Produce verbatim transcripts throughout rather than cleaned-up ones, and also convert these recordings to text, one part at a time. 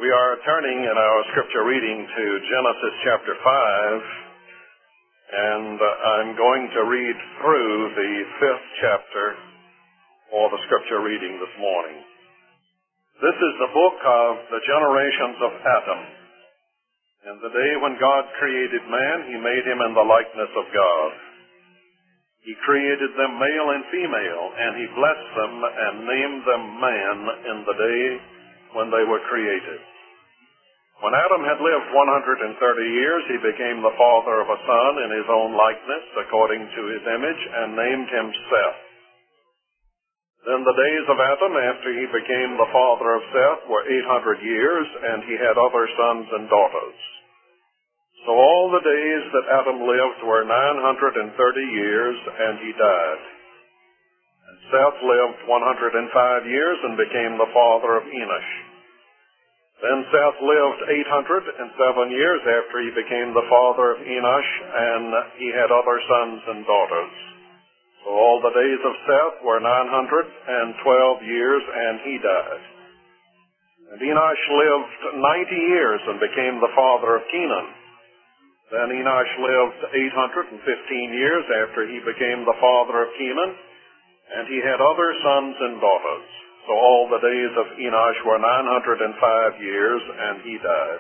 We are turning in our scripture reading to Genesis chapter five, and uh, I'm going to read through the fifth chapter for the scripture reading this morning. This is the book of the generations of Adam. In the day when God created man, he made him in the likeness of God. He created them male and female, and he blessed them and named them man in the day when they were created. When Adam had lived one hundred thirty years, he became the father of a son in his own likeness, according to his image, and named him Seth. Then the days of Adam, after he became the father of Seth, were eight hundred years, and he had other sons and daughters. So all the days that Adam lived were nine hundred thirty years, and he died. And Seth lived one hundred five years and became the father of Enosh. Then Seth lived eight hundred seven years after he became the father of Enosh, and he had other sons and daughters. So all the days of Seth were nine hundred twelve years, and he died. And Enosh lived ninety years and became the father of Kenan. Then Enosh lived eight hundred fifteen years after he became the father of Kenan, and he had other sons and daughters. So all the days of Enosh were nine hundred five years, and he died.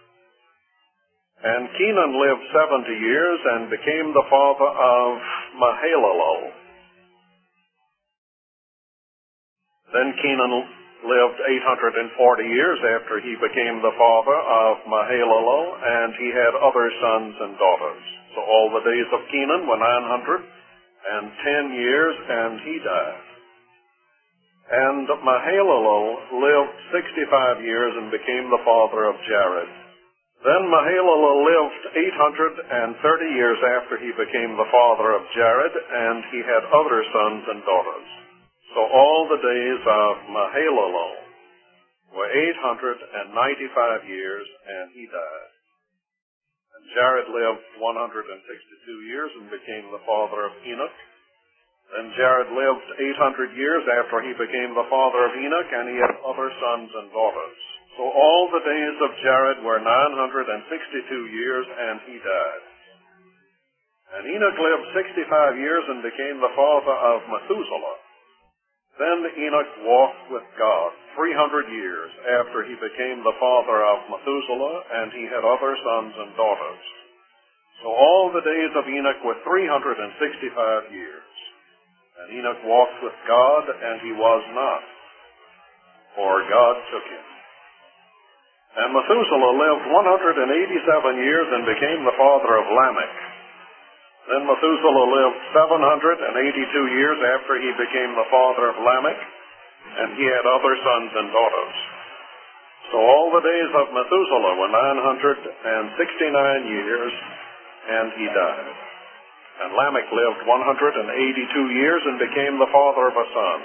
And Kenan lived seventy years and became the father of Mahalalel. Then Kenan lived eight hundred forty years after he became the father of Mahalalel, and he had other sons and daughters. So all the days of Kenan were nine hundred ten years, and he died. And Mahalalel lived sixty-five years and became the father of Jared. Then Mahalalel lived eight hundred thirty years after he became the father of Jared, and he had other sons and daughters. So all the days of Mahalalel were eight hundred ninety-five years, and he died. And Jared lived one hundred sixty-two years and became the father of Enoch. Then Jared lived eight hundred years after he became the father of Enoch, and he had other sons and daughters. So all the days of Jared were nine hundred sixty-two years, and he died. And Enoch lived sixty-five years and became the father of Methuselah. Then Enoch walked with God three hundred years after he became the father of Methuselah, and he had other sons and daughters. So all the days of Enoch were three hundred sixty-five years. And Enoch walked with God, and he was not, for God took him. And Methuselah lived one hundred eighty-seven years and became the father of Lamech. Then Methuselah lived seven hundred eighty-two years after he became the father of Lamech, and he had other sons and daughters. So all the days of Methuselah were nine hundred sixty-nine years, and he died. And Lamech lived one hundred eighty-two years and became the father of a son.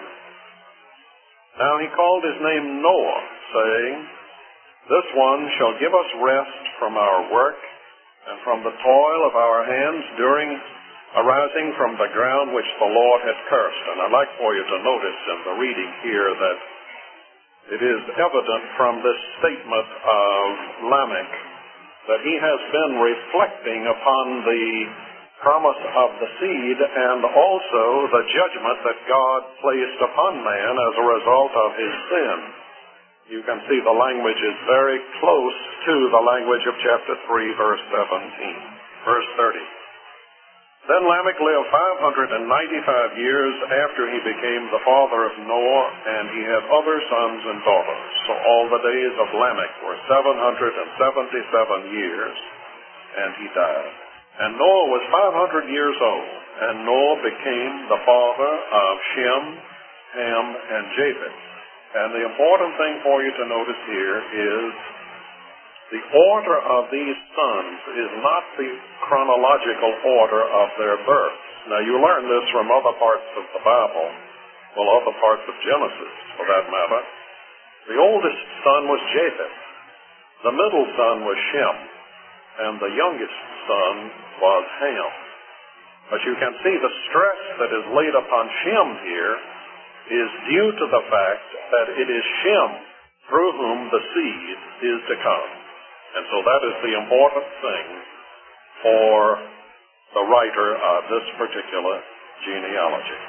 Now he called his name Noah, saying, "This one shall give us rest from our work and from the toil of our hands during arising from the ground which the Lord had cursed." And I'd like for you to notice in the reading here that it is evident from this statement of Lamech that he has been reflecting upon the promise of the seed and also the judgment that God placed upon man as a result of his sin. You can see the language is very close to the language of chapter three, verse seventeen, verse thirty. Then Lamech lived five hundred ninety-five years after he became the father of Noah, and he had other sons and daughters. So all the days of Lamech were seven hundred seventy-seven years, and he died. And Noah was five hundred years old, and Noah became the father of Shem, Ham, and Japheth. And the important thing for you to notice here is the order of these sons is not the chronological order of their birth. Now, you learn this from other parts of the Bible, well, other parts of Genesis, for that matter. The oldest son was Japheth. The middle son was Shem. And the youngest son was Ham. But you can see the stress that is laid upon Shem here is due to the fact that it is Shem through whom the seed is to come. And so that is the important thing for the writer of this particular genealogy.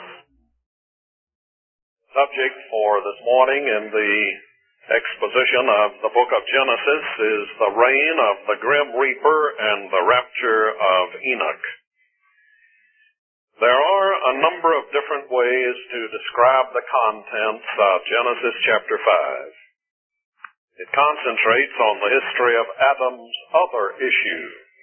Subject for this morning in the exposition of the book of Genesis is the reign of the grim reaper and the rapture of Enoch. There are a number of different ways to describe the contents of Genesis chapter five. It concentrates on the history of Adam's other issue.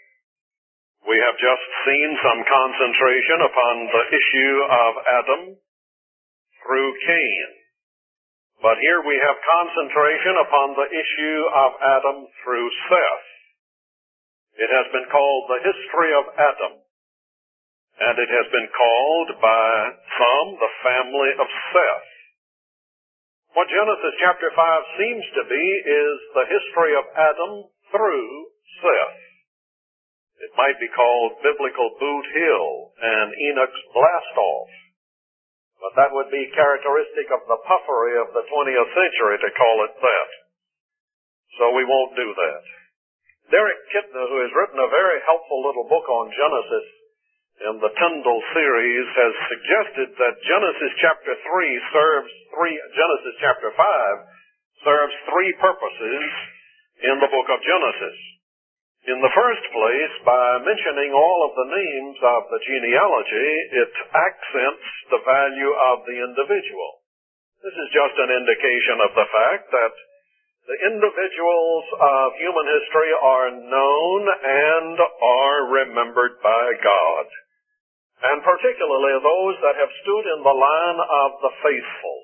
We have just seen some concentration upon the issue of Adam through Cain. But here we have concentration upon the issue of Adam through Seth. It has been called the history of Adam, and it has been called by some the family of Seth. What Genesis chapter five seems to be is the history of Adam through Seth. It might be called biblical Boot Hill and Enoch's Blast-Off, but that would be characteristic of the puffery of the twentieth century to call it that. So we won't do that. Derek Kidner, who has written a very helpful little book on Genesis in the Tyndall series, has suggested that Genesis chapter three serves three, Genesis chapter five serves three purposes in the book of Genesis. In the first place, by mentioning all of the names of the genealogy, it accents the value of the individual. This is just an indication of the fact that the individuals of human history are known and are remembered by God, and particularly those that have stood in the line of the faithful.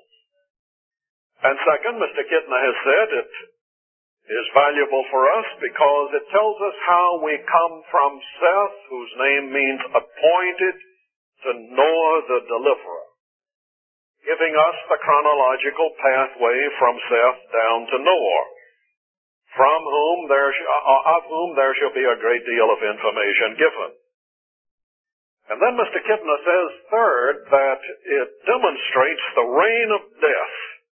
And second, Mister Kidner has said it is valuable for us because it tells us how we come from Seth, whose name means appointed, to Noah the deliverer, giving us the chronological pathway from Seth down to Noah, from whom there of whom there shall be a great deal of information given. And then Mister Kidner says, third, that it demonstrates the reign of death.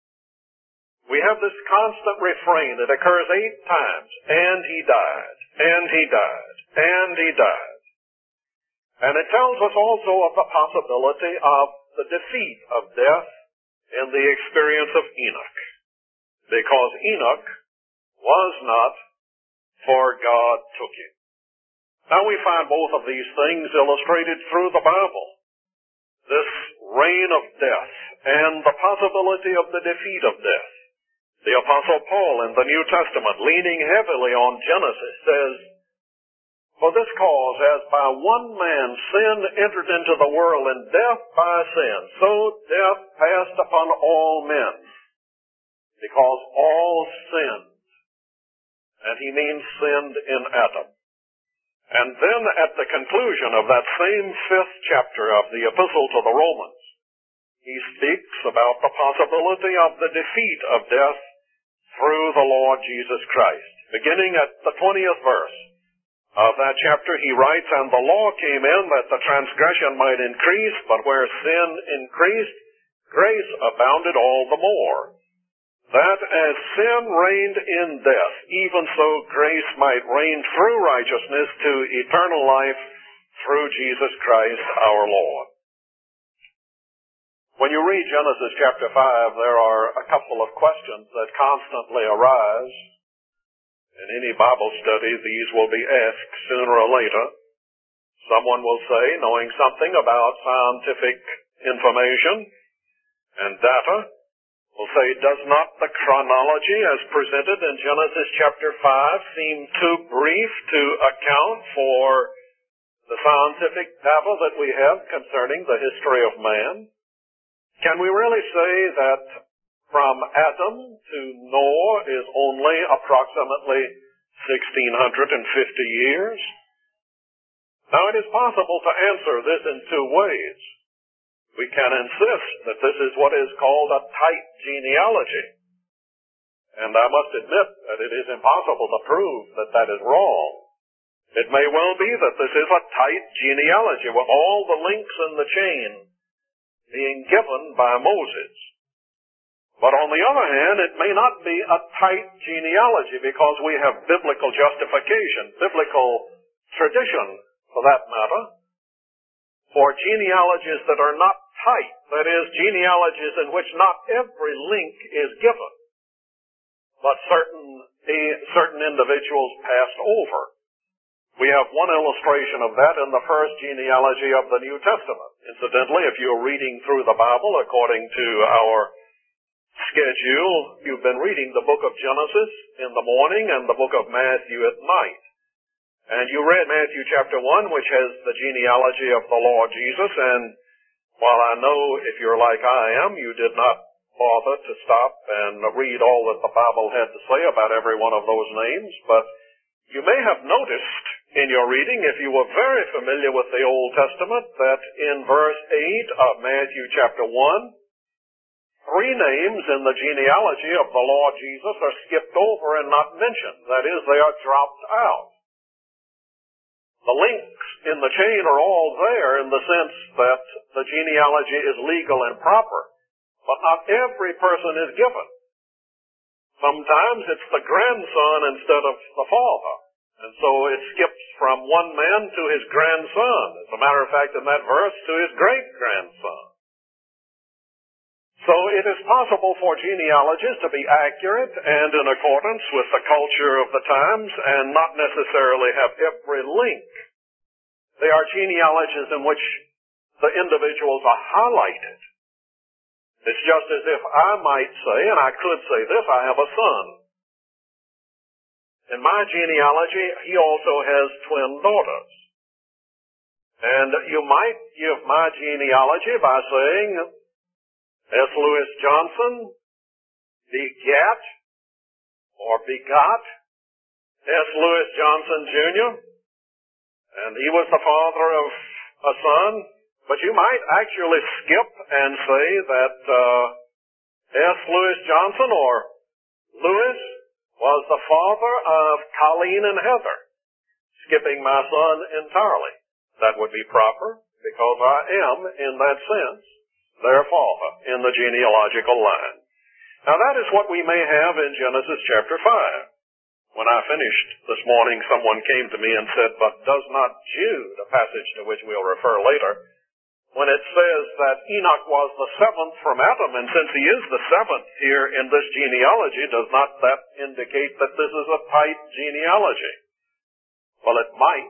We have this constant refrain. It occurs eight times. And he died, and he died, and he died. And it tells us also of the possibility of the defeat of death in the experience of Enoch. Because Enoch was not, for God took him. Now we find both of these things illustrated through the Bible. This reign of death and the possibility of the defeat of death. The Apostle Paul in the New Testament, leaning heavily on Genesis, says, "For this cause, as by one man sin entered into the world, and death by sin, so death passed upon all men, because all sinned." And he means sinned in Adam. And then at the conclusion of that same fifth chapter of the Epistle to the Romans, he speaks about the possibility of the defeat of death through the Lord Jesus Christ. Beginning at the twentieth verse of that chapter, he writes, "And the law came in that the transgression might increase, but where sin increased, grace abounded all the more. That as sin reigned in death, even so grace might reign through righteousness to eternal life through Jesus Christ our Lord." When you read Genesis chapter five, there are a couple of questions that constantly arise. In any Bible study, these will be asked sooner or later. Someone will say, knowing something about scientific information and data, will say, does not the chronology as presented in Genesis chapter five seem too brief to account for the scientific data that we have concerning the history of man? Can we really say that from Adam to Noah is only approximately one thousand six hundred fifty years? Now, it is possible to answer this in two ways. We can insist that this is what is called a tight genealogy. And I must admit that it is impossible to prove that that is wrong. It may well be that this is a tight genealogy with all the links in the chain being given by Moses. But on the other hand, it may not be a tight genealogy because we have biblical justification, biblical tradition, for that matter, for genealogies that are not tight. That is, genealogies in which not every link is given, but certain, certain individuals passed over. We have one illustration of that in the first genealogy of the New Testament. Incidentally, if you're reading through the Bible according to our schedule, you've been reading the book of Genesis in the morning and the book of Matthew at night. And you read Matthew chapter one, which has the genealogy of the Lord Jesus, and while I know if you're like I am, you did not bother to stop and read all that the Bible had to say about every one of those names, but you may have noticed in your reading, if you were very familiar with the Old Testament, that in verse eight of Matthew chapter one, three names in the genealogy of the Lord Jesus are skipped over and not mentioned. That is, they are dropped out. The links in the chain are all there in the sense that the genealogy is legal and proper, but not every person is given. Sometimes it's the grandson instead of the father, and so it skips from one man to his grandson. As a matter of fact, in that verse, to his great-grandson. So it is possible for genealogies to be accurate and in accordance with the culture of the times and not necessarily have every link. They are genealogies in which the individuals are highlighted. It's just as if I might say, and I could say this, I have a son. In my genealogy, he also has twin daughters. And you might give my genealogy by saying, S. Lewis Johnson begat or begot S. Lewis Johnson, Junior, and he was the father of a son, but you might actually skip and say that uh, S. Lewis Johnson or Lewis was the father of Colleen and Heather, skipping my son entirely. That would be proper because I am, in that sense, their father in the genealogical line. Now that is what we may have in Genesis chapter five. When I finished this morning, someone came to me and said, but does not Jude, a passage to which we'll refer later, when it says that Enoch was the seventh from Adam, and since he is the seventh here in this genealogy, does not that indicate that this is a tight genealogy? Well, it might,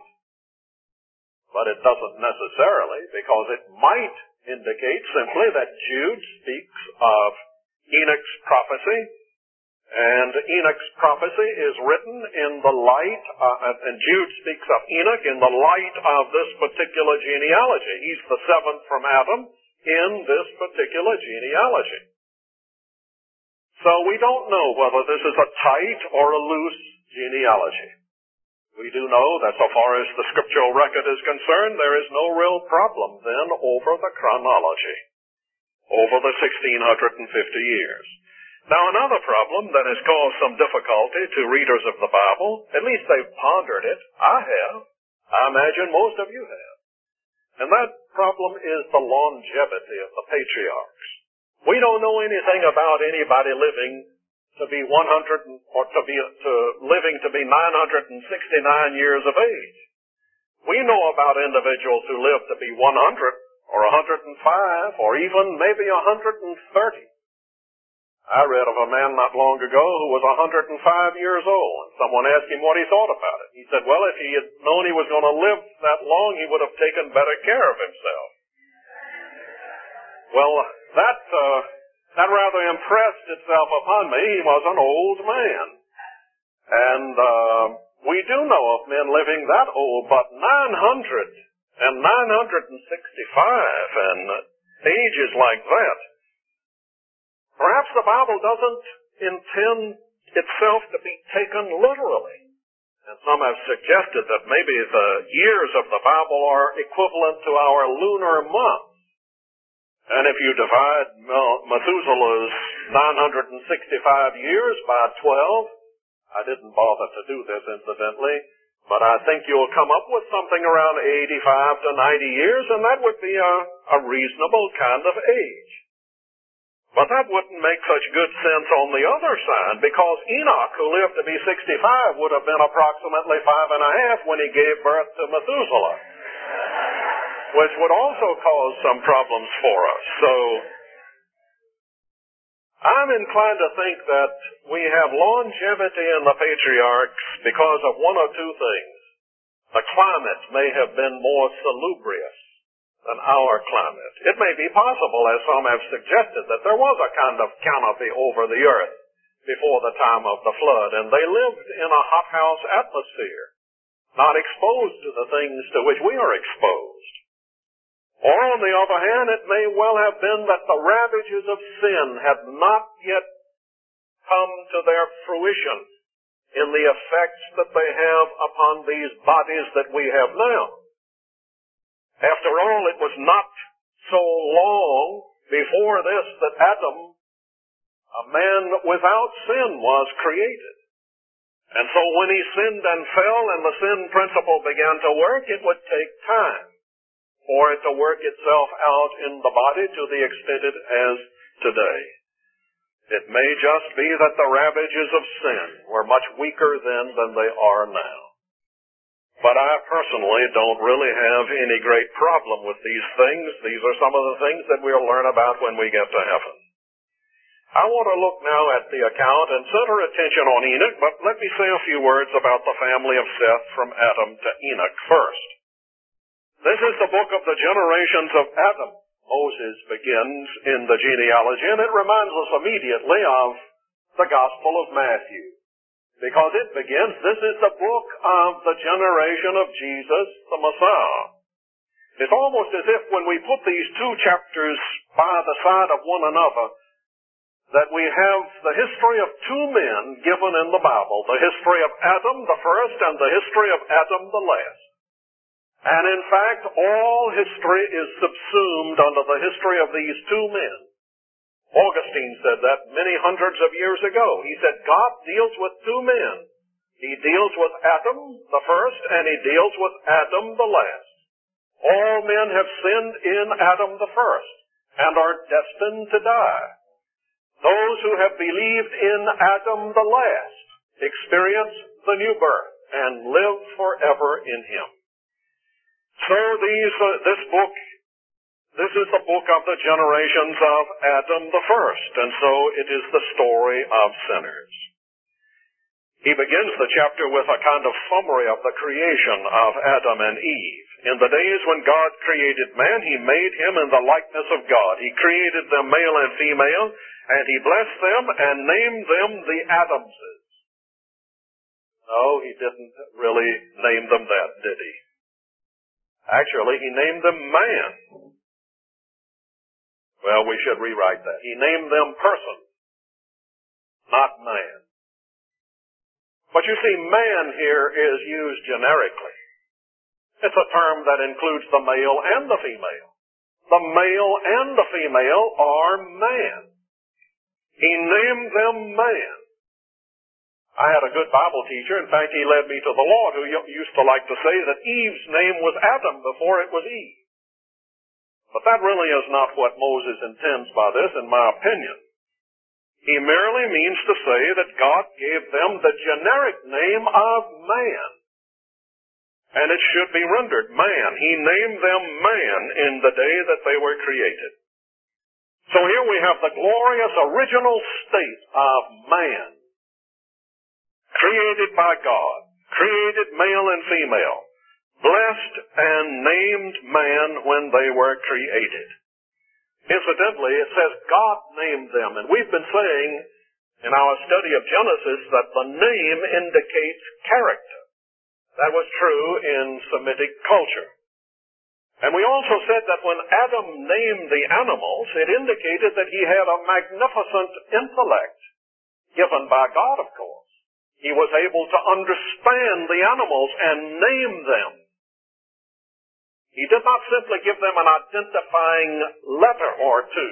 but it doesn't necessarily, because it might indicate simply that Jude speaks of Enoch's prophecy, and Enoch's prophecy is written in the light, uh, and Jude speaks of Enoch in the light of this particular genealogy. He's the seventh from Adam in this particular genealogy. So we don't know whether this is a tight or a loose genealogy. We do know that so far as the scriptural record is concerned, there is no real problem then over the chronology, over the sixteen fifty years. Now another problem that has caused some difficulty to readers of the Bible, at least they've pondered it, I have, I imagine most of you have, and that problem is the longevity of the patriarchs. We don't know anything about anybody living to be one hundred or to be to living to be nine hundred sixty-nine years of age. We know about individuals who live to be one hundred or one hundred five or even maybe one hundred thirty. I read of a man not long ago who was one hundred five years old, and someone asked him what he thought about it. He said, well, if he had known he was going to live that long, he would have taken better care of himself. Well, that uh, that rather impressed itself upon me. He was an old man. And uh, we do know of men living that old, but nine hundred and nine hundred sixty-five and ages like that. Perhaps the Bible doesn't intend itself to be taken literally. And some have suggested that maybe the years of the Bible are equivalent to our lunar months. And if you divide Methuselah's nine hundred sixty-five years by twelve, I didn't bother to do this incidentally, but I think you'll come up with something around eighty-five to ninety years, and that would be a, a reasonable kind of age. But that wouldn't make such good sense on the other side, because Enoch, who lived to be sixty-five, would have been approximately five and a half when he gave birth to Methuselah, which would also cause some problems for us. So I'm inclined to think that we have longevity in the patriarchs because of one or two things. The climate may have been more salubrious than our climate. It may be possible, as some have suggested, that there was a kind of canopy over the earth before the time of the flood, and they lived in a hothouse atmosphere, not exposed to the things to which we are exposed. Or, on the other hand, it may well have been that the ravages of sin had not yet come to their fruition in the effects that they have upon these bodies that we have now. After all, it was not so long before this that Adam, a man without sin, was created. And so when he sinned and fell and the sin principle began to work, it would take time for it to work itself out in the body to the extent it has today. It may just be that the ravages of sin were much weaker then than they are now. But I personally don't really have any great problem with these things. These are some of the things that we'll learn about when we get to heaven. I want to look now at the account and center attention on Enoch, but let me say a few words about the family of Seth from Adam to Enoch first. This is the book of the generations of Adam. Moses begins in the genealogy, and it reminds us immediately of the Gospel of Matthew. Because it begins, this is the book of the generation of Jesus, the Messiah. It's almost as if when we put these two chapters by the side of one another, that we have the history of two men given in the Bible, the history of Adam the first and the history of Adam the last. And in fact, all history is subsumed under the history of these two men. Augustine said that many hundreds of years ago. He said God deals with two men. He deals with Adam the first, and he deals with Adam the last. All men have sinned in Adam the first, and are destined to die. Those who have believed in Adam the last experience the new birth and live forever in him. So these, uh, this book, this is the book of the generations of Adam the first, and so it is the story of sinners. He begins the chapter with a kind of summary of the creation of Adam and Eve. In the days when God created man, he made him in the likeness of God. He created them male and female, and he blessed them and named them the Adamses. No, he didn't really name them that, did he? Actually, he named them man. Well, we should rewrite that. He named them person, not man. But you see, man here is used generically. It's a term that includes the male and the female. The male and the female are man. He named them man. I had a good Bible teacher. In fact, he led me to the Lord, who used to like to say that Eve's name was Adam before it was Eve. But that really is not what Moses intends by this, in my opinion. He merely means to say that God gave them the generic name of man. And it should be rendered man. He named them man in the day that they were created. So here we have the glorious original state of man. Created by God, created male and female, blessed and named man when they were created. Incidentally, it says God named them, and we've been saying in our study of Genesis that the name indicates character. That was true in Semitic culture. And we also said that when Adam named the animals, it indicated that he had a magnificent intellect, given by God, of course. He was able to understand the animals and name them. He did not simply give them an identifying letter or two,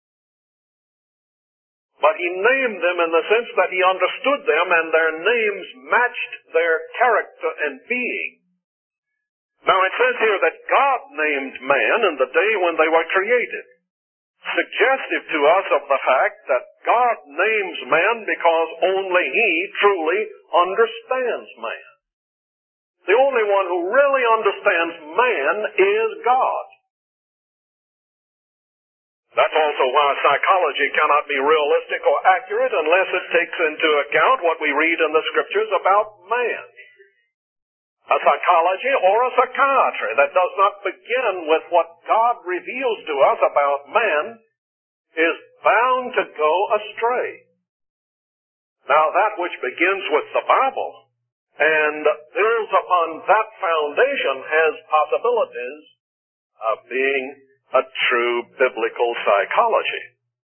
but he named them in the sense that he understood them and their names matched their character and being. Now it says here that God named man in the day when they were created. suggestive to us of the fact that God names man because only He truly understands man. The only one who really understands man is God. That's also why psychology cannot be realistic or accurate unless it takes into account what we read in the Scriptures about man. A psychology or a psychiatry that does not begin with what God reveals to us about man is bound to go astray. Now, that which begins with the Bible and builds upon that foundation has possibilities of being a true biblical psychology.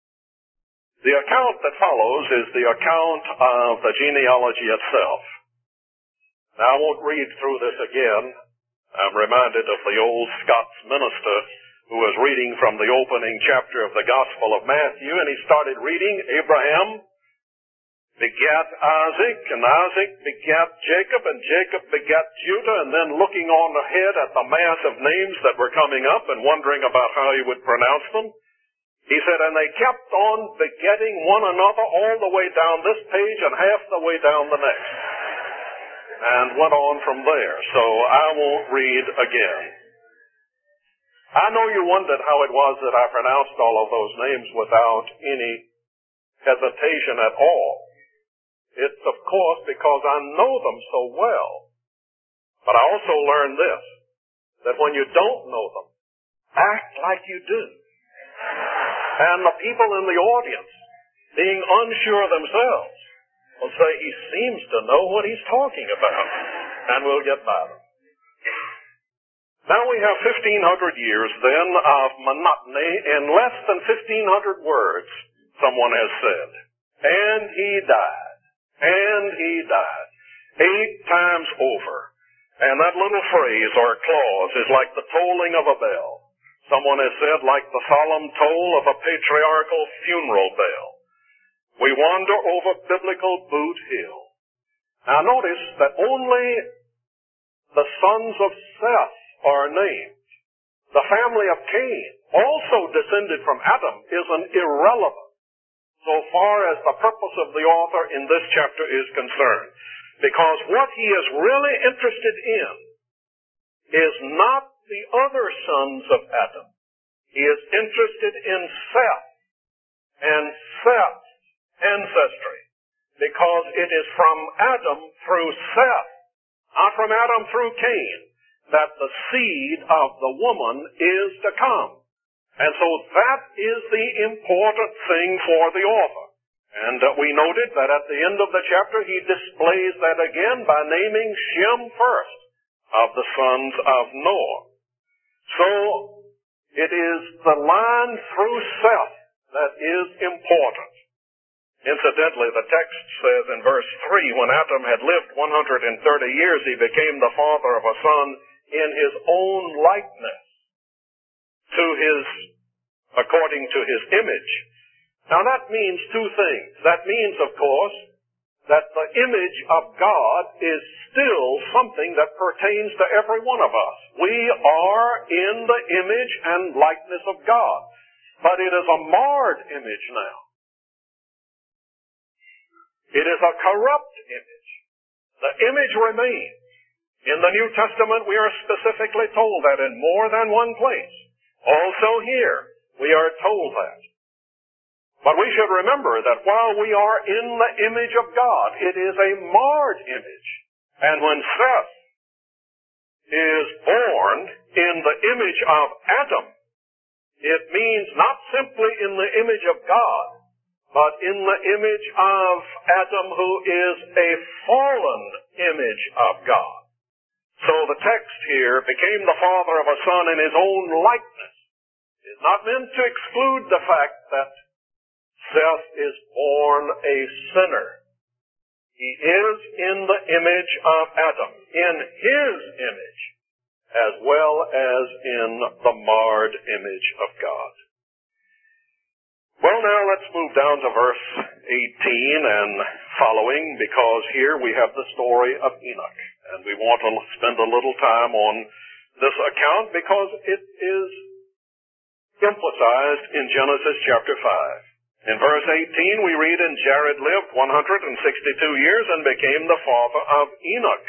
The account that follows is the account of the genealogy itself. Now, I won't read through this again. I'm reminded of the old Scots minister who was reading from the opening chapter of the Gospel of Matthew, and he started reading, Abraham begat Isaac, and Isaac begat Jacob, and Jacob begat Judah, and then looking on ahead at the mass of names that were coming up and wondering about how he would pronounce them, he said, and they kept on begetting one another all the way down this page and half the way down the next, and went on from there. So I won't read again. I know you wondered how it was that I pronounced all of those names without any hesitation at all. It's, of course, because I know them so well. But I also learned this, that when you don't know them, act like you do. And the people in the audience, being unsure themselves, will say, he seems to know what he's talking about, and we'll get by them. Now we have fifteen hundred years, then, of monotony in less than fifteen hundred words, someone has said. And he died. And he died. Eight times over. And that little phrase or clause is like the tolling of a bell. Someone has said, like the solemn toll of a patriarchal funeral bell. We wander over biblical Boot Hill. Now notice that only the sons of Seth are named. The family of Cain, also descended from Adam, is an irrelevant so far as the purpose of the author in this chapter is concerned. Because what he is really interested in is not the other sons of Adam. He is interested in Seth and Seth's ancestry, because it is from Adam through Seth, not from Adam through Cain, that the seed of the woman is to come. And so that is the important thing for the author. And uh, we noted that at the end of the chapter he displays that again by naming Shem first of the sons of Noah. So it is the line through Seth that is important. Incidentally, the text says in verse three, when Adam had lived one hundred thirty years, he became the father of a son in his own likeness, to his, according to his image. Now that means two things. That means, of course, that the image of God is still something that pertains to every one of us. We are in the image and likeness of God. But it is a marred image now. It is a corrupt image. The image remains. In the New Testament, we are specifically told that in more than one place. Also here, we are told that. But we should remember that while we are in the image of God, it is a marred image. And when Seth is born in the image of Adam, it means not simply in the image of God, but in the image of Adam, who is a fallen image of God. So the text here, became the father of a son in his own likeness, is not meant to exclude the fact that Seth is born a sinner. He is in the image of Adam, in his image, as well as in the marred image of God. Well, now let's move down to verse eighteen and following, because here we have the story of Enoch. And we want to spend a little time on this account because it is emphasized in Genesis chapter five. In verse eighteen, we read, "And Jared lived one hundred sixty-two years and became the father of Enoch."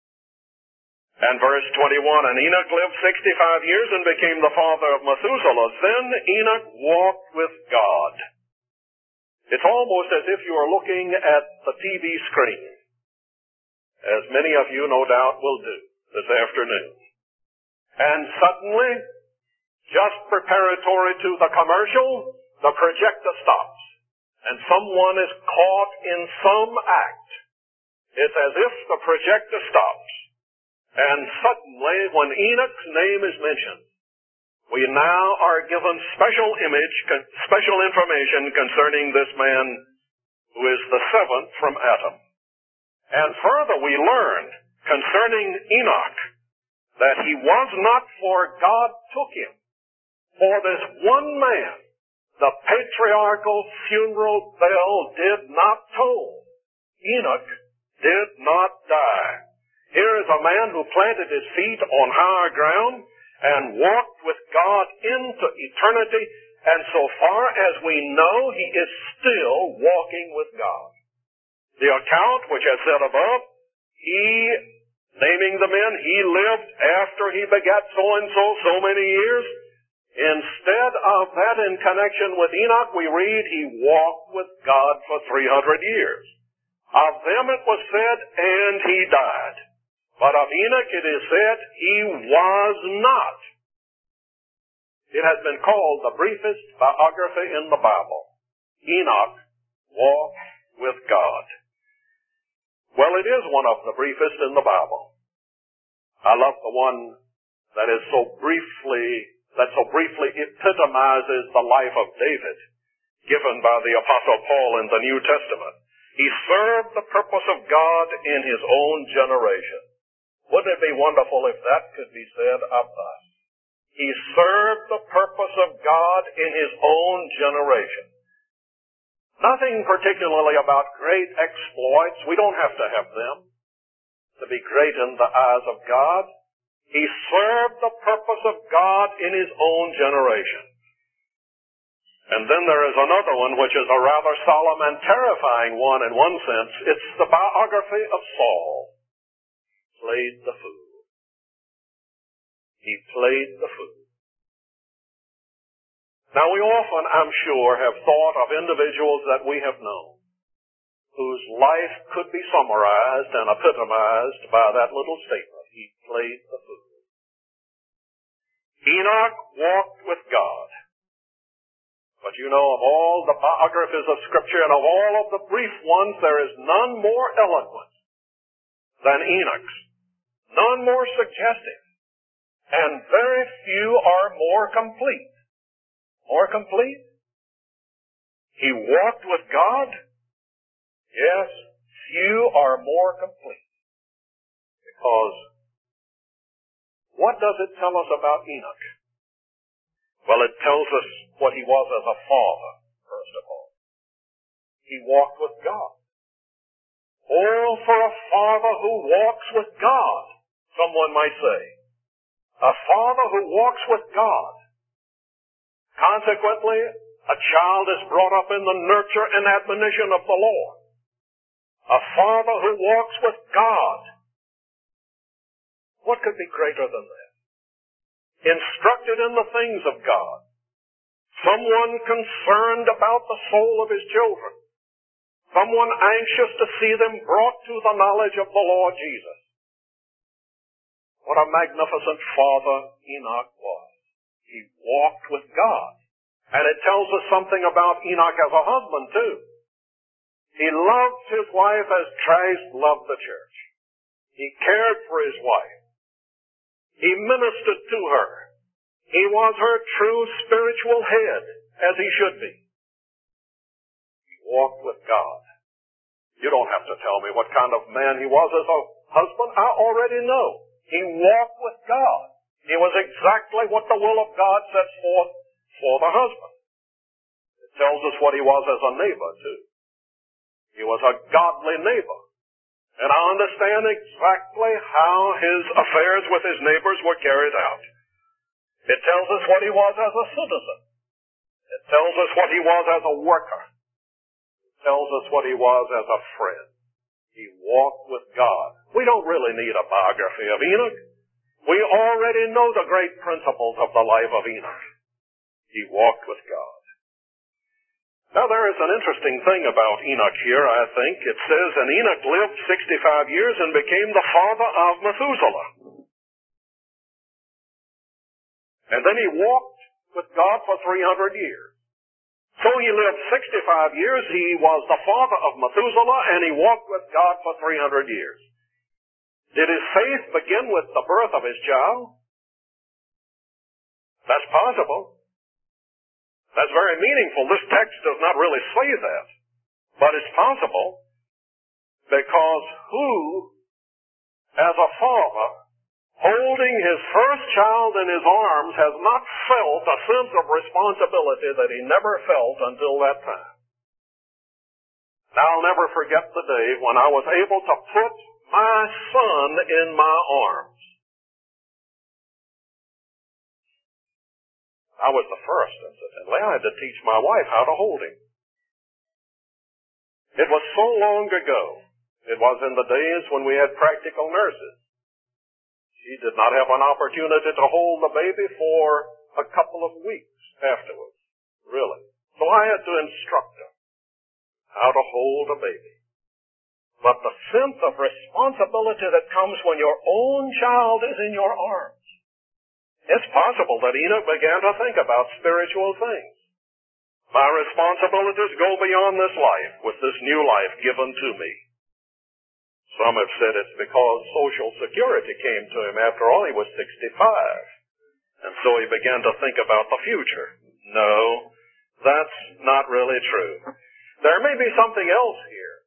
And verse twenty-one, "And Enoch lived sixty-five years and became the father of Methuselah. Then Enoch walked with God." It's almost as if you are looking at the T V screen, as many of you no doubt will do this afternoon. And suddenly, just preparatory to the commercial, the projector stops, and someone is caught in some act. It's as if the projector stops, and suddenly, when Enoch's name is mentioned, we now are given special image, special information concerning this man who is the seventh from Adam. And further, we learn concerning Enoch that he was not, for God took him. For this one man, the patriarchal funeral bell did not toll. Enoch did not die. Here is a man who planted his feet on higher ground and walked with God into eternity, and so far as we know, he is still walking with God. The account which I said above, he, naming the men, he lived after he begat so-and-so so many years. Instead of that, in connection with Enoch, we read he walked with God for three hundred years. Of them it was said, and he died. But of Enoch it is said, he was not. It has been called the briefest biography in the Bible. Enoch walked with God. Well, it is one of the briefest in the Bible. I love the one that is so briefly, that so briefly epitomizes the life of David, given by the Apostle Paul in the New Testament. He served the purpose of God in his own generation. Wouldn't it be wonderful if that could be said of us? He served the purpose of God in his own generation. Nothing particularly about great exploits. We don't have to have them to be great in the eyes of God. He served the purpose of God in his own generation. And then there is another one which is a rather solemn and terrifying one in one sense. It's the biography of Saul. Played the fool. He played the fool. Now we often, I'm sure, have thought of individuals that we have known whose life could be summarized and epitomized by that little statement. He played the fool. Enoch walked with God. But you know, of all the biographies of Scripture and of all of the brief ones, there is none more eloquent than Enoch's. None more suggestive. And very few are more complete. More complete? He walked with God? Yes, few are more complete. Because what does it tell us about Enoch? Well, it tells us what he was as a father, first of all. He walked with God. Oh, for a father who walks with God, someone might say. A father who walks with God. Consequently, a child is brought up in the nurture and admonition of the Lord. A father who walks with God. What could be greater than that? Instructed in the things of God. Someone concerned about the soul of his children. Someone anxious to see them brought to the knowledge of the Lord Jesus. What a magnificent father Enoch was. He walked with God. And it tells us something about Enoch as a husband, too. He loved his wife as Christ loved the church. He cared for his wife. He ministered to her. He was her true spiritual head, as he should be. He walked with God. You don't have to tell me what kind of man he was as a husband. I already know. He walked with God. He was exactly what the will of God sets forth for the husband. It tells us what he was as a neighbor, too. He was a godly neighbor. And I understand exactly how his affairs with his neighbors were carried out. It tells us what he was as a citizen. It tells us what he was as a worker. It tells us what he was as a friend. He walked with God. We don't really need a biography of Enoch. We already know the great principles of the life of Enoch. He walked with God. Now there is an interesting thing about Enoch here, I think. It says, and Enoch lived sixty-five years and became the father of Methuselah. And then he walked with God for three hundred years. So he lived sixty-five years, he was the father of Methuselah, and he walked with God for three hundred years. Did his faith begin with the birth of his child? That's possible. That's very meaningful. This text does not really say that. But it's possible, because who, as a father, holding his first child in his arms, has not felt a sense of responsibility that he never felt until that time? Now, I'll never forget the day when I was able to put my son in my arms. I was the first, incidentally. I had to teach my wife how to hold him. It was so long ago. It was in the days when we had practical nurses. She did not have an opportunity to hold the baby for a couple of weeks afterwards, really. So I had to instruct her how to hold a baby. But the sense of responsibility that comes when your own child is in your arms. It's possible that Enoch began to think about spiritual things. My responsibilities go beyond this life with this new life given to me. Some have said it's because Social Security came to him. After all, he was sixty-five. And so he began to think about the future. No, that's not really true. There may be something else here.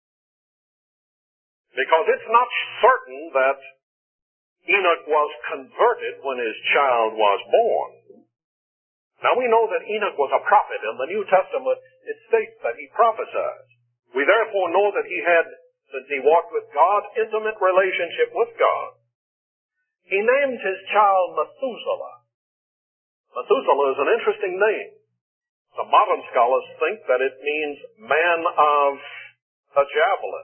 Because it's not certain that Enoch was converted when his child was born. Now we know that Enoch was a prophet. In the New Testament, it states that he prophesied. We therefore know that he had, since he walked with God, intimate relationship with God. He named his child Methuselah. Methuselah is an interesting name. Some modern scholars think that it means man of a javelin.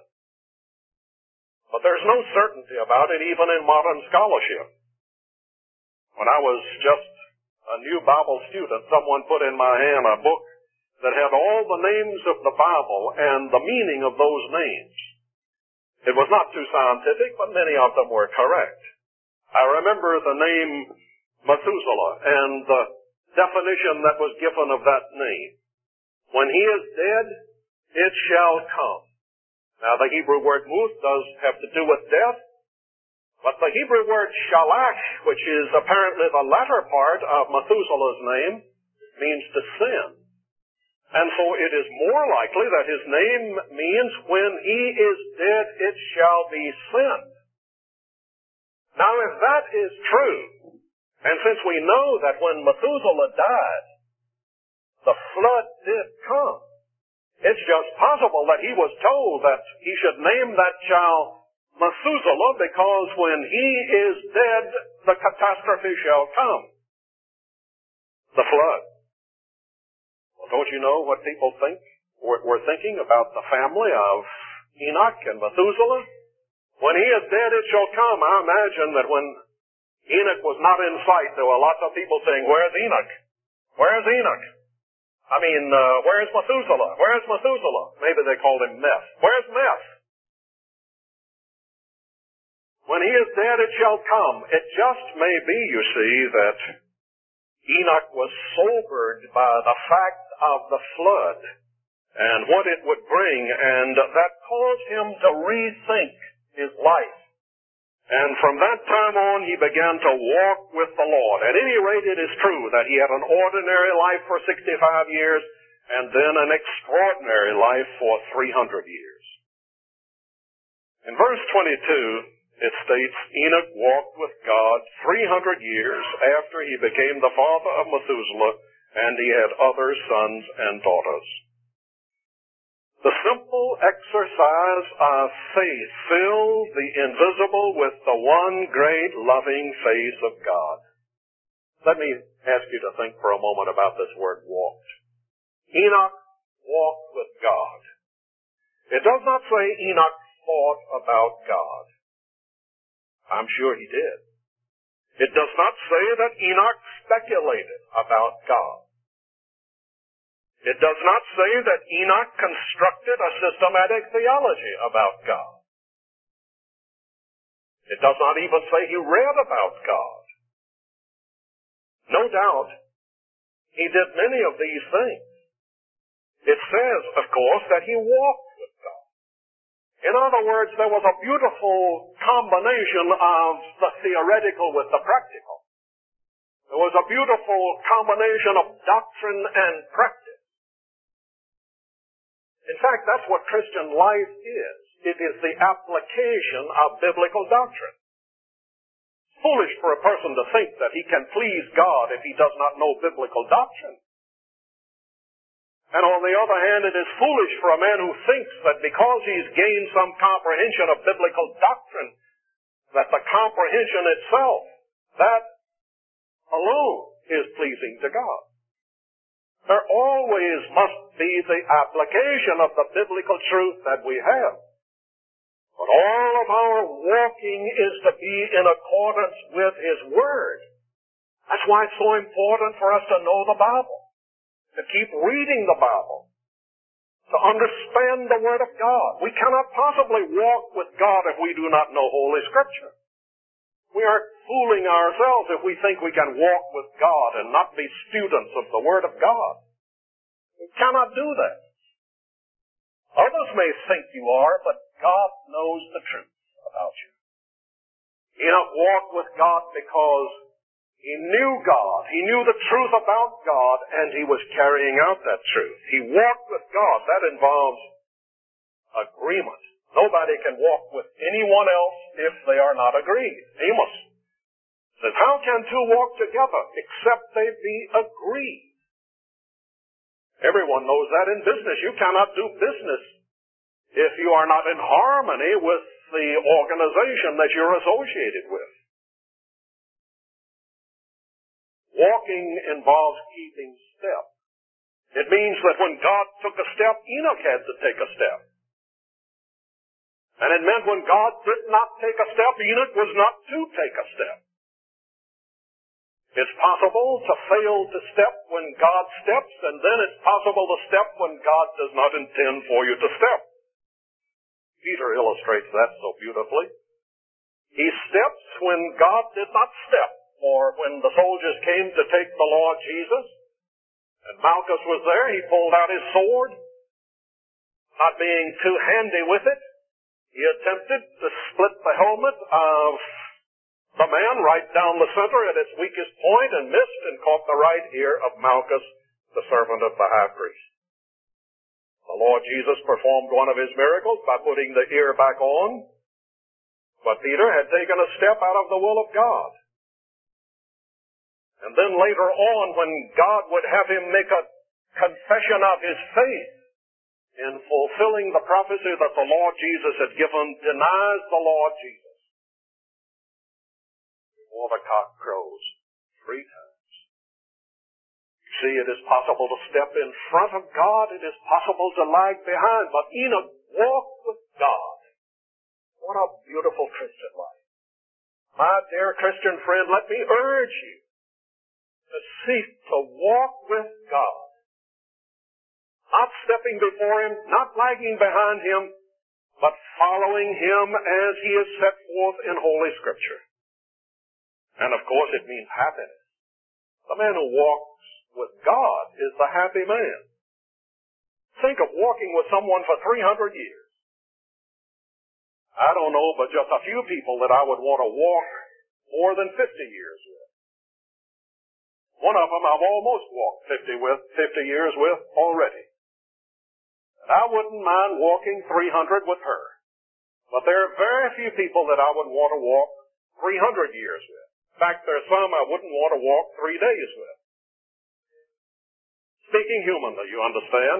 But there's no certainty about it even in modern scholarship. When I was just a new Bible student, someone put in my hand a book that had all the names of the Bible and the meaning of those names. It was not too scientific, but many of them were correct. I remember the name Methuselah and the definition that was given of that name. When he is dead, it shall come. Now, the Hebrew word muth does have to do with death, but the Hebrew word shalach, which is apparently the latter part of Methuselah's name, means to sin. And so it is more likely that his name means when he is dead, it shall be sinned. Now, if that is true, and since we know that when Methuselah died, the flood did come, it's just possible that he was told that he should name that child Methuselah because when he is dead, the catastrophe shall come. The flood. Well, don't you know what people think? We're thinking about the family of Enoch and Methuselah. When he is dead, it shall come. I imagine that when Enoch was not in sight, there were lots of people saying, where's Enoch? Where's Enoch? I mean, uh, where's Methuselah? Where's Methuselah? Maybe they called him Meth. Where's Meth? When he is dead, it shall come. It just may be, you see, that Enoch was sobered by the fact of the flood and what it would bring, and that caused him to rethink his life. And from that time on, he began to walk with the Lord. At any rate, it is true that he had an ordinary life for sixty-five years and then an extraordinary life for three hundred years. In verse twenty-two, it states, Enoch walked with God three hundred years after he became the father of Methuselah, and he had other sons and daughters. The simple exercise of faith fills the invisible with the one great loving face of God. Let me ask you to think for a moment about this word walked. Enoch walked with God. It does not say Enoch thought about God. I'm sure he did. It does not say that Enoch speculated about God. It does not say that Enoch constructed a systematic theology about God. It does not even say he read about God. No doubt, he did many of these things. It says, of course, that he walked with God. In other words, there was a beautiful combination of the theoretical with the practical. There was a beautiful combination of doctrine and practice. In fact, that's what Christian life is. It is the application of biblical doctrine. It's foolish for a person to think that he can please God if he does not know biblical doctrine. And on the other hand, it is foolish for a man who thinks that because he's gained some comprehension of biblical doctrine, that the comprehension itself, that alone is pleasing to God. There always must be the application of the biblical truth that we have. But all of our walking is to be in accordance with His Word. That's why it's so important for us to know the Bible, to keep reading the Bible, to understand the Word of God. We cannot possibly walk with God if we do not know Holy Scripture. We are fooling ourselves if we think we can walk with God and not be students of the Word of God. We cannot do that. Others may think you are, but God knows the truth about you. Enoch walked with God because he knew God. He knew the truth about God, and he was carrying out that truth. He walked with God. That involves agreement. Nobody can walk with anyone else if they are not agreed. Amos says, how can two walk together except they be agreed? Everyone knows that in business. You cannot do business if you are not in harmony with the organization that you're associated with. Walking involves keeping step. It means that when God took a step, Enoch had to take a step. And it meant when God did not take a step, Enoch was not to take a step. It's possible to fail to step when God steps, and then it's possible to step when God does not intend for you to step. Peter illustrates that so beautifully. He steps when God did not step, or when the soldiers came to take the Lord Jesus, and Malchus was there, he pulled out his sword, not being too handy with it. He attempted to split the helmet of the man right down the center at its weakest point and missed and caught the right ear of Malchus, the servant of the high priest. The Lord Jesus performed one of his miracles by putting the ear back on, but Peter had taken a step out of the will of God. And then later on, when God would have him make a confession of his faith in fulfilling the prophecy that the Lord Jesus had given, denies the Lord Jesus before the cock crows three times. You see, it is possible to step in front of God. It is possible to lag behind. But Enoch walked with God. What a beautiful Christian life. My dear Christian friend, let me urge you to seek to walk with God. Not stepping before Him, not lagging behind Him, but following Him as He is set forth in Holy Scripture. And of course it means happiness. The man who walks with God is the happy man. Think of walking with someone for three hundred years. I don't know, but just a few people that I would want to walk more than fifty years with. One of them I've almost walked fifty with, fifty years with already. And I wouldn't mind walking three hundred with her. But there are very few people that I would want to walk three hundred years with. In fact, there are some I wouldn't want to walk three days with. Speaking humanly, you understand?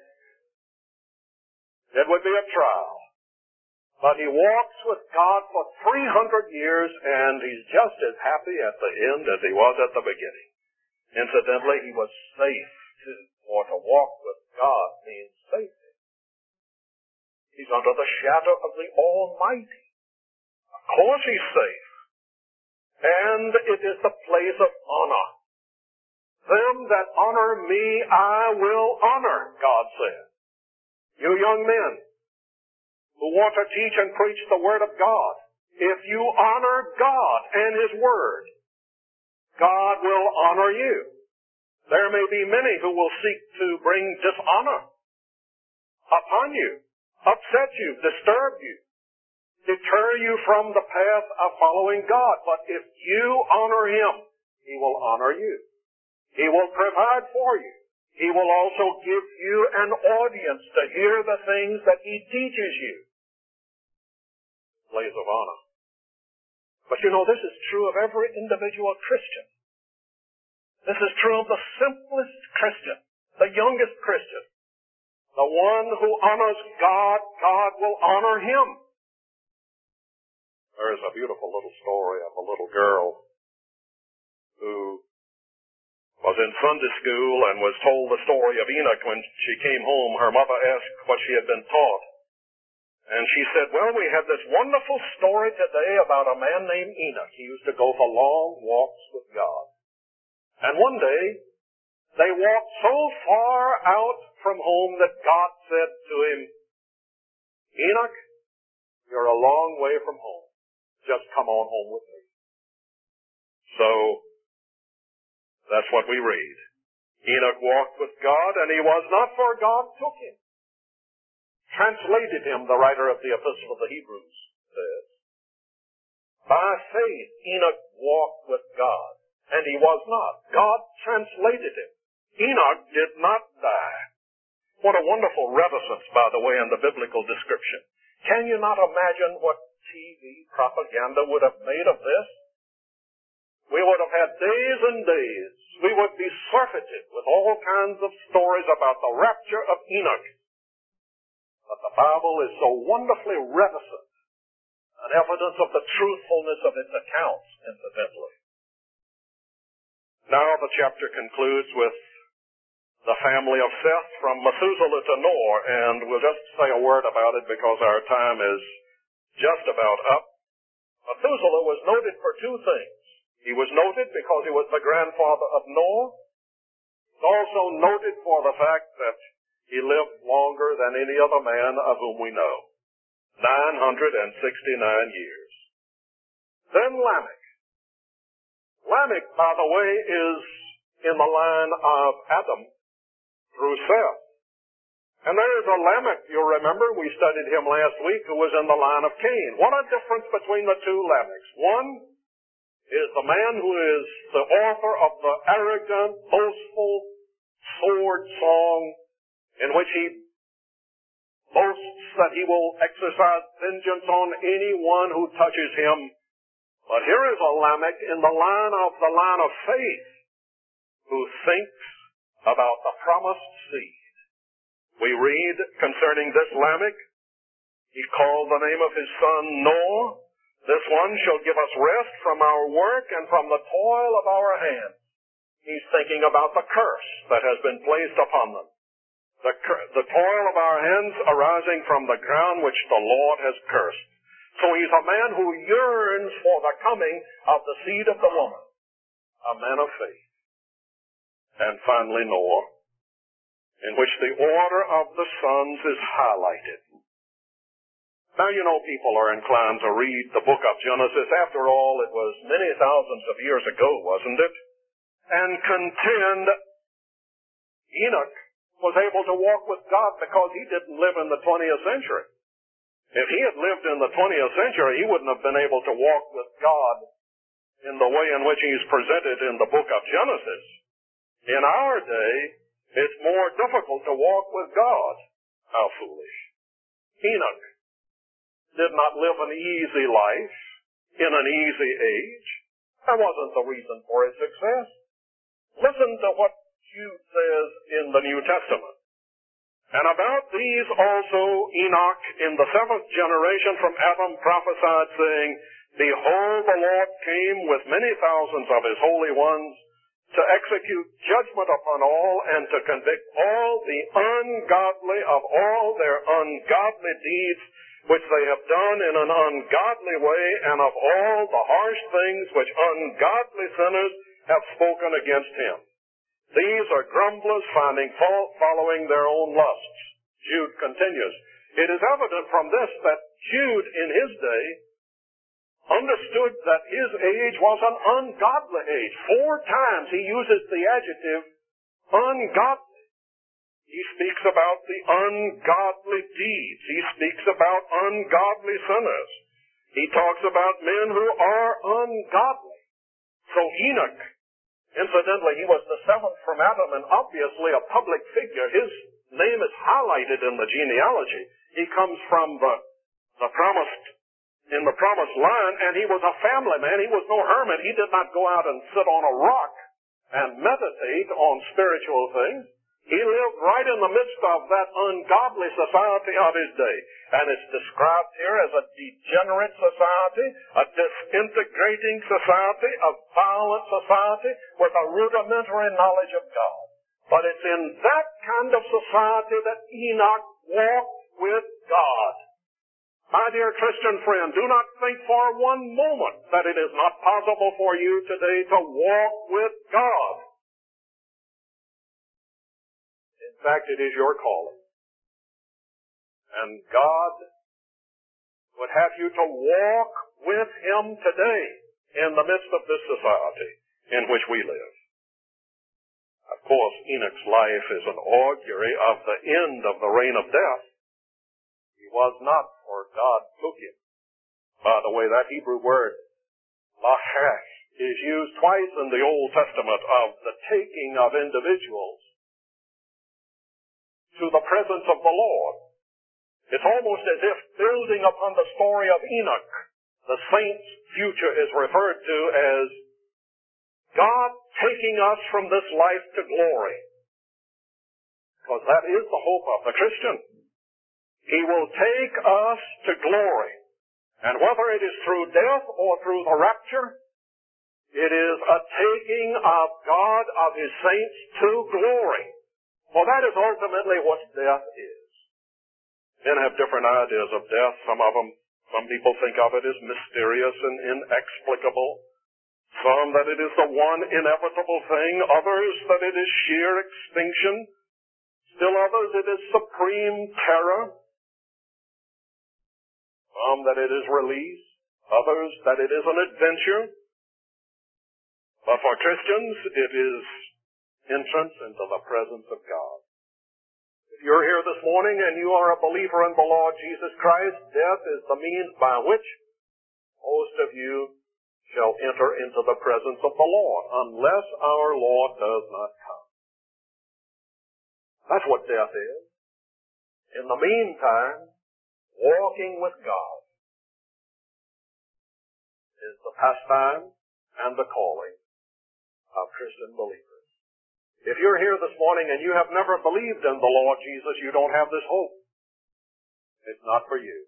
It would be a trial. But he walks with God for three hundred years, and he's just as happy at the end as he was at the beginning. Incidentally, he was safe too, for to walk with God means safety. He's under the shadow of the Almighty. Of course he's safe. And it is the place of honor. Them that honor me, I will honor, God said. You young men who want to teach and preach the Word of God, if you honor God and His Word, God will honor you. There may be many who will seek to bring dishonor upon you, upset you, disturb you, deter you from the path of following God. But if you honor Him, He will honor you. He will provide for you. He will also give you an audience to hear the things that He teaches you. Place of honor. But you know, this is true of every individual Christian. This is true of the simplest Christian, the youngest Christian. The one who honors God, God will honor him. There is a beautiful little story of a little girl who was in Sunday school and was told the story of Enoch. When she came home, her mother asked what she had been taught. And she said, well, we had this wonderful story today about a man named Enoch. He used to go for long walks with God. And one day, they walked so far out from home that God said to him, Enoch, you're a long way from home. Just come on home with me. So, that's what we read. Enoch walked with God, and he was not, for God took him. Translated him, the writer of the Epistle of the Hebrews says. By faith, Enoch walked with God, and he was not. God translated him. Enoch did not die. What a wonderful reticence, by the way, in the biblical description. Can you not imagine what T V propaganda would have made of this? We would have had days and days. We would be surfeited with all kinds of stories about the rapture of Enoch. But the Bible is so wonderfully reticent, an evidence of the truthfulness of its accounts, incidentally. Now the chapter concludes with the family of Seth from Methuselah to Noah, and we'll just say a word about it because our time is just about up. Methuselah was noted for two things. He was noted because he was the grandfather of Noah. He's also noted for the fact that he lived longer than any other man of whom we know. nine hundred sixty-nine years. Then Lamech. Lamech, by the way, is in the line of Adam through Seth. And there is a Lamech, you'll remember, we studied him last week, who was in the line of Cain. What a difference between the two Lamechs. One is the man who is the author of the arrogant, boastful sword song in which he boasts that he will exercise vengeance on anyone who touches him. But here is a Lamech in the line of the line of faith who thinks about the promised seed. We read concerning this Lamech, he called the name of his son Noah. This one shall give us rest from our work and from the toil of our hands. He's thinking about the curse that has been placed upon them. The, the toil of our hands arising from the ground which the Lord has cursed. So he's a man who yearns for the coming of the seed of the woman. A man of faith. And finally Noah, in which the order of the sons is highlighted. Now, you know, people are inclined to read the book of Genesis. After all, it was many thousands of years ago, wasn't it? And contend Enoch was able to walk with God because he didn't live in the twentieth century. If he had lived in the twentieth century, he wouldn't have been able to walk with God in the way in which he's presented in the book of Genesis. In our day, it's more difficult to walk with God. How foolish. Enoch did not live an easy life in an easy age. That wasn't the reason for his success. Listen to what Jude says in the New Testament. And about these also Enoch in the seventh generation from Adam prophesied, saying, Behold, the Lord came with many thousands of his holy ones to execute judgment upon all, and to convict all the ungodly of all their ungodly deeds which they have done in an ungodly way, and of all the harsh things which ungodly sinners have spoken against him. These are grumblers, finding fault, following their own lusts. Jude continues, it is evident from this that Jude in his day understood that his age was an ungodly age. Four times he uses the adjective ungodly. He speaks about the ungodly deeds. He speaks about ungodly sinners. He talks about men who are ungodly. So Enoch, incidentally, he was the seventh from Adam and obviously a public figure. His name is highlighted in the genealogy. He comes from the, the promised, in the promised line, and he was a family man. He was no hermit. He did not go out and sit on a rock and meditate on spiritual things. He lived right in the midst of that ungodly society of his day. And it's described here as a degenerate society, a disintegrating society, a violent society with a rudimentary knowledge of God. But it's in that kind of society that Enoch walked with God. My dear Christian friend, do not think for one moment that it is not possible for you today to walk with God. In fact, it is your calling. And God would have you to walk with him today in the midst of this society in which we live. Of course, Enoch's life is an augury of the end of the reign of death. He was not, for God took him. By the way, that Hebrew word, lachash, is used twice in the Old Testament of the taking of individuals to the presence of the Lord. It's almost as if building upon the story of Enoch, the saint's future is referred to as God taking us from this life to glory. Because that is the hope of the Christian. He will take us to glory. And whether it is through death or through the rapture, it is a taking of God, of his saints, to glory. For that is ultimately what death is. Men have different ideas of death. Some of them, some people think of it as mysterious and inexplicable. Some that it is the one inevitable thing. Others that it is sheer extinction. Still others it is supreme terror. Some that it is release. Others that it is an adventure. But for Christians, it is entrance into the presence of God. If you're here this morning and you are a believer in the Lord Jesus Christ, death is the means by which most of you shall enter into the presence of the Lord, unless our Lord does not come. That's what death is. In the meantime, walking with God is the pastime and the calling of Christian believers. If you're here this morning and you have never believed in the Lord Jesus, you don't have this hope. It's not for you.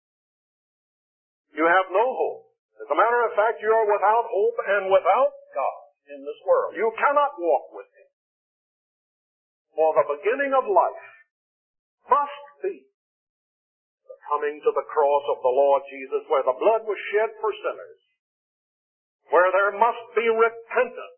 You have no hope. As a matter of fact, you are without hope and without God in this world. You cannot walk with him. For the beginning of life must be the coming to the cross of the Lord Jesus, where the blood was shed for sinners, where there must be repentance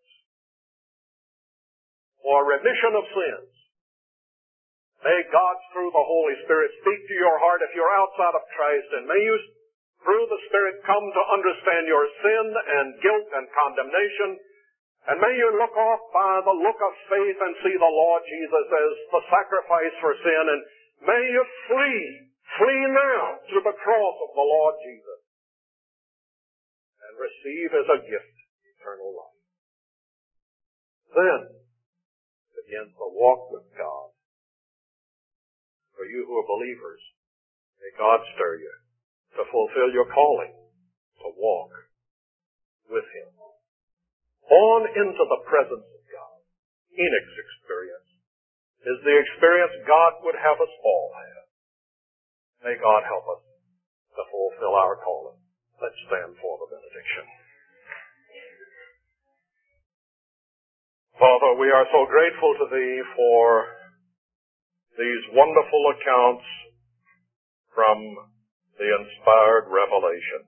for remission of sins. May God, through the Holy Spirit, speak to your heart if you're outside of Christ, and may you, through the Spirit, come to understand your sin and guilt and condemnation, and may you look off by the look of faith and see the Lord Jesus as the sacrifice for sin, and may you flee, flee now to the cross of the Lord Jesus, and receive as a gift eternal life. Then begins the walk with God. For you who are believers, may God stir you to fulfill your calling, to walk with him. On into the presence of God. Enoch's experience is the experience God would have us all have. May God help us to fulfill our calling. Let's stand for the benediction. Father, we are so grateful to Thee for these wonderful accounts from the inspired revelation.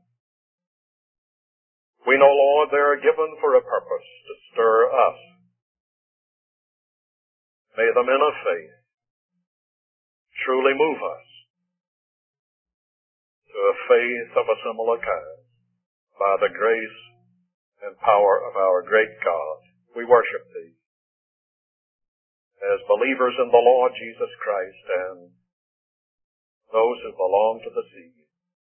We know, Lord, they are given for a purpose, to stir us. May the men of faith truly move us to a faith of a similar kind by the grace and power of our great God. We worship Thee as believers in the Lord Jesus Christ and those who belong to the seed.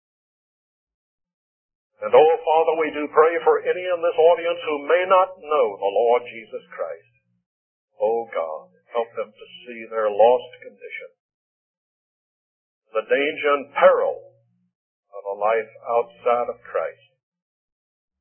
And, oh, Father, we do pray for any in this audience who may not know the Lord Jesus Christ. Oh, God, help them to see their lost condition, the danger and peril of a life outside of Christ.